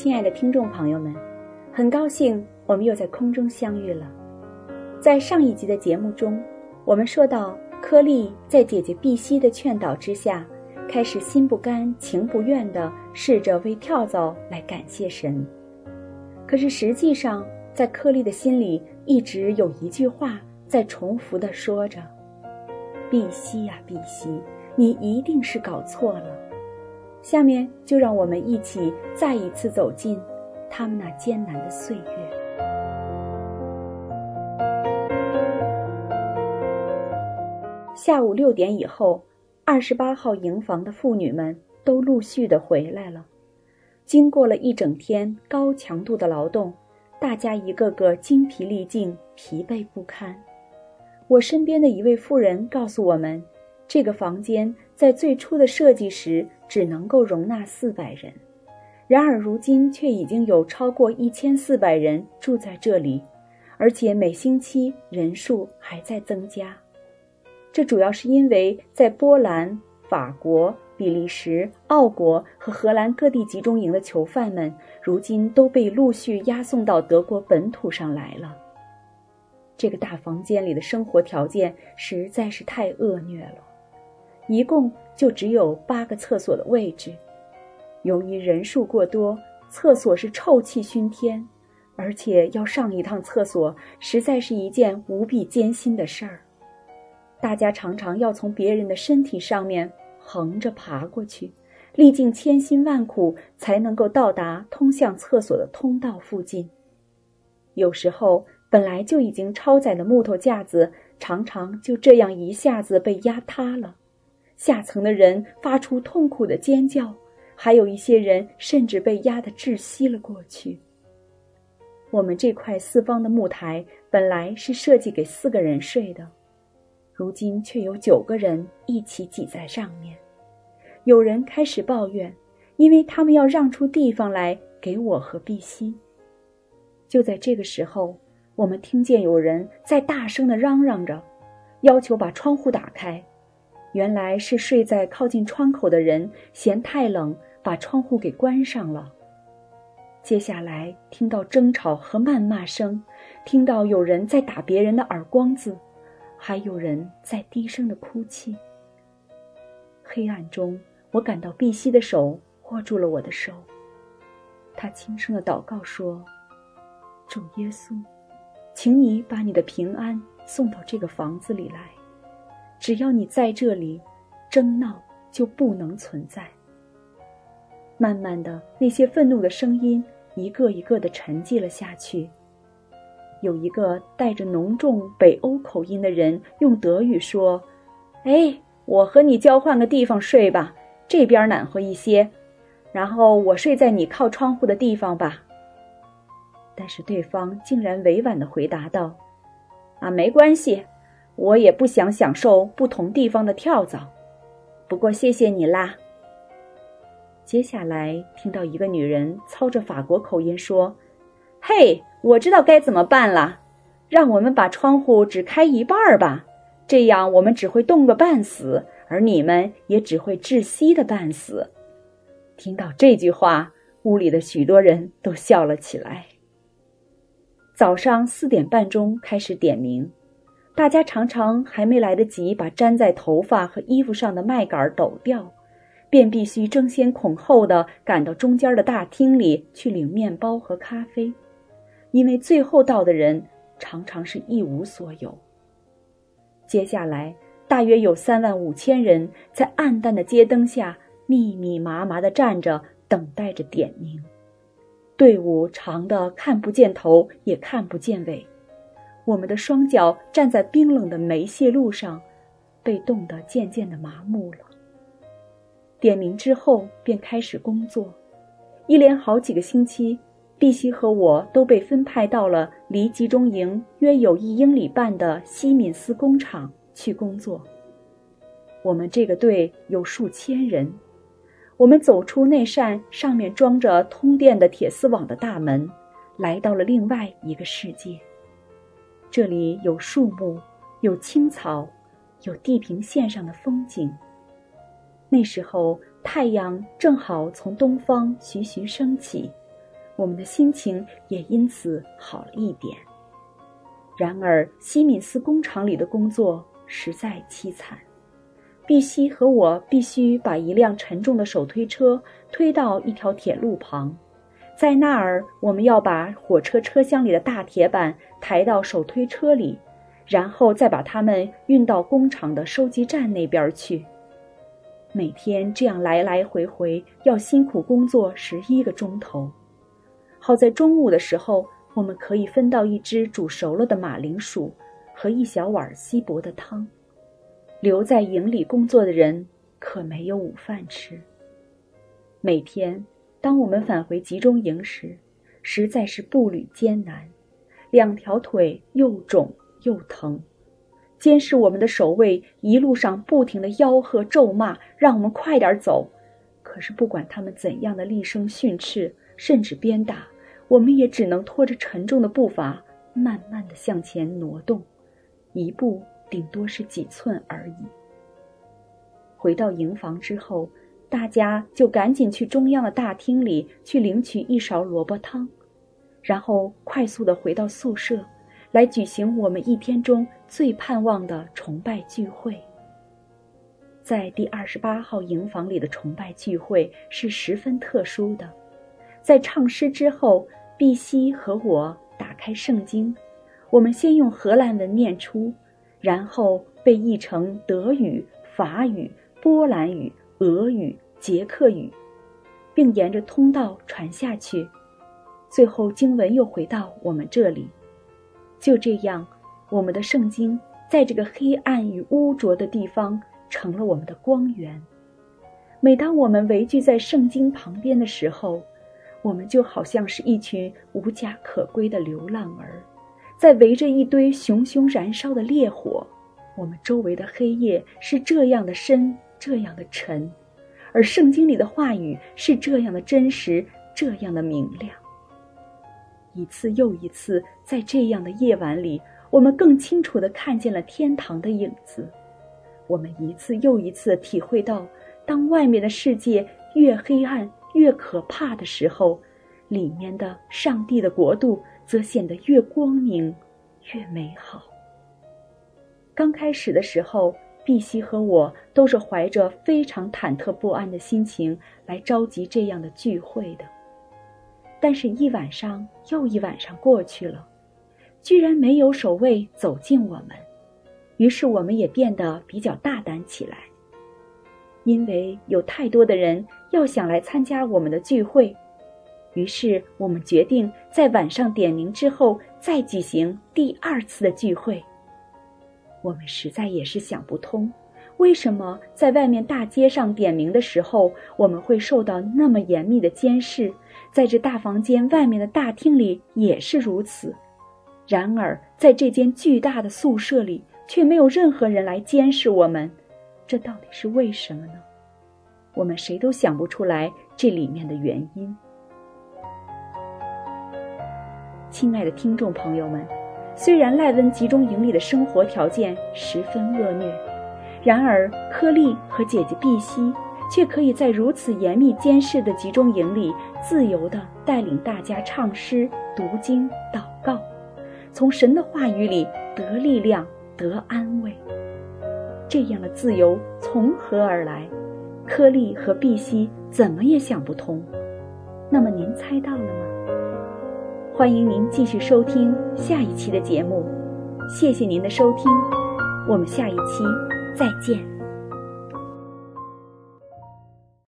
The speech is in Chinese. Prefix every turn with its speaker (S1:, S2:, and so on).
S1: 亲爱的听众朋友们，很高兴我们又在空中相遇了。在上一集的节目中，我们说到柯利在姐姐碧溪的劝导之下，开始心不甘情不愿地试着为跳蚤来感谢神。可是实际上，在柯利的心里一直有一句话在重复地说着：碧溪呀碧溪，你一定是搞错了。下面就让我们一起再一次走进他们那艰难的岁月。下午6点以后，28号营房的妇女们都陆续地回来了。经过了一整天高强度的劳动，大家一个个精疲力尽，疲惫不堪。我身边的一位妇人告诉我们，这个房间在最初的设计时只能够容纳400人，然而如今却已经有超过1400人住在这里，而且每星期人数还在增加。这主要是因为在波兰、法国、比利时、奥国和荷兰各地集中营的囚犯们，如今都被陆续押送到德国本土上来了。这个大房间里的生活条件实在是太恶劣了，一共就只有8个厕所的位置。由于人数过多，厕所是臭气熏天，而且要上一趟厕所实在是一件无比艰辛的事儿。大家常常要从别人的身体上面横着爬过去，历尽千辛万苦才能够到达通向厕所的通道附近。有时候本来就已经超载的木头架子常常就这样一下子被压塌了，下层的人发出痛苦的尖叫，还有一些人甚至被压得窒息了过去。我们这块4方的木台本来是设计给4个人睡的，如今却有9个人一起挤在上面。有人开始抱怨，因为他们要让出地方来给我和碧溪。就在这个时候，我们听见有人在大声地嚷嚷着，要求把窗户打开。原来是睡在靠近窗口的人嫌太冷，把窗户给关上了。接下来听到争吵和谩骂声，听到有人在打别人的耳光子，还有人在低声的哭泣。黑暗中，我感到碧溪的手握住了我的手，他轻声的祷告说：主耶稣，请你把你的平安送到这个房子里来，只要你在这里，争闹就不能存在。慢慢的，那些愤怒的声音一个一个地沉寂了下去。有一个带着浓重北欧口音的人用德语说：哎，我和你交换个地方睡吧，这边暖和一些，然后我睡在你靠窗户的地方吧。但是对方竟然委婉地回答道：没关系，我也不想享受不同地方的跳蚤，不过谢谢你啦。接下来听到一个女人操着法国口音说：嘿，我知道该怎么办了，让我们把窗户只开一半吧，这样我们只会冻个半死，而你们也只会窒息的半死。听到这句话，屋里的许多人都笑了起来。早上4点半钟开始点名，大家常常还没来得及把粘在头发和衣服上的麦秆抖掉，便必须争先恐后地赶到中间的大厅里去领面包和咖啡，因为最后到的人常常是一无所有。接下来大约有35000人在暗淡的街灯下密密麻麻地站着，等待着点名。队伍长得看不见头也看不见尾，我们的双脚站在冰冷的煤屑路上，被冻得渐渐地麻木了。点名之后便开始工作，一连好几个星期，碧溪和我都被分派到了离集中营约有1英里半的西敏斯工厂去工作。我们这个队有数千人，我们走出那扇上面装着通电的铁丝网的大门，来到了另外一个世界。这里有树木，有青草，有地平线上的风景。那时候太阳正好从东方徐徐升起， 我们的心情也因此好了一点。然而西敏寺工厂里的工作实在凄惨，碧溪和我必须把一辆沉重的手推车推到一条铁路旁，在那儿我们要把火车车厢里的大铁板抬到手推车里，然后再把它们运到工厂的收集站那边去。每天这样来来回回要辛苦工作11个钟头。好在中午的时候，我们可以分到一只煮熟了的马铃薯和一小碗稀薄的汤。留在营里工作的人可没有午饭吃。每天当我们返回集中营时，实在是步履艰难，2条腿又肿又疼。监视我们的守卫一路上不停地吆喝咒骂，让我们快点走。可是不管他们怎样的厉声训斥，甚至鞭打，我们也只能拖着沉重的步伐慢慢地向前挪动，一步顶多是几寸而已。回到营房之后，大家就赶紧去中央的大厅里去领取一勺萝卜汤，然后快速地回到宿舍，来举行我们一天中最盼望的崇拜聚会。在第28号营房里的崇拜聚会是十分特殊的。在唱诗之后，碧溪和我打开圣经，我们先用荷兰文念出，然后被译成德语、法语、波兰语、俄语、捷克语，并沿着通道传下去。最后经文又回到我们这里。就这样，我们的圣经在这个黑暗与污浊的地方成了我们的光源。每当我们围聚在圣经旁边的时候，我们就好像是一群无家可归的流浪儿，在围着一堆熊熊燃烧的烈火。我们周围的黑夜是这样的深，这样的沉，而圣经里的话语是这样的真实，这样的明亮。一次又一次，在这样的夜晚里，我们更清楚地看见了天堂的影子。我们一次又一次地体会到，当外面的世界越黑暗越可怕的时候，里面的上帝的国度则显得越光明越美好。刚开始的时候，碧溪和我都是怀着非常忐忑不安的心情来召集这样的聚会的。但是一晚上又一晚上过去了，居然没有守卫走近我们，于是我们也变得比较大胆起来。因为有太多的人要想来参加我们的聚会，于是我们决定在晚上点名之后再举行第2次的聚会。我们实在也是想不通，为什么在外面大街上点名的时候，我们会受到那么严密的监视，在这大房间外面的大厅里也是如此。然而在这间巨大的宿舍里，却没有任何人来监视我们，这到底是为什么呢？我们谁都想不出来这里面的原因。亲爱的听众朋友们，虽然赖温集中营里的生活条件十分恶劣，然而柯利和姐姐碧溪却可以在如此严密监视的集中营里自由地带领大家唱诗、读经、祷告，从神的话语里得力量、得安慰。这样的自由从何而来？柯利和碧溪怎么也想不通。那么您猜到了吗？欢迎您继续收听下一期的节目，谢谢您的收听，我们下一期再见。